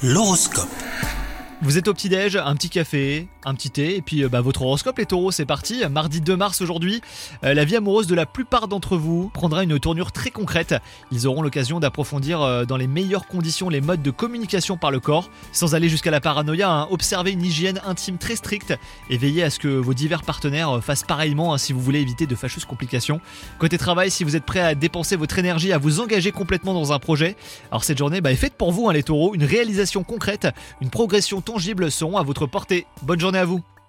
L'horoscope. Vous êtes au petit-déj, un petit café, un petit thé, et puis votre horoscope les taureaux, c'est parti. Mardi 2 mars aujourd'hui, la vie amoureuse de la plupart d'entre vous prendra une tournure très concrète. Ils auront l'occasion d'approfondir dans les meilleures conditions les modes de communication par le corps. Sans aller jusqu'à la paranoïa, observez une hygiène intime très stricte et veillez à ce que vos divers partenaires fassent pareillement si vous voulez éviter de fâcheuses complications. Côté travail, si vous êtes prêt à dépenser votre énergie, à vous engager complètement dans un projet, alors cette journée est faite pour vous les taureaux. Une réalisation concrète, une progression tangible seront à votre portée. Bonne journée à vous.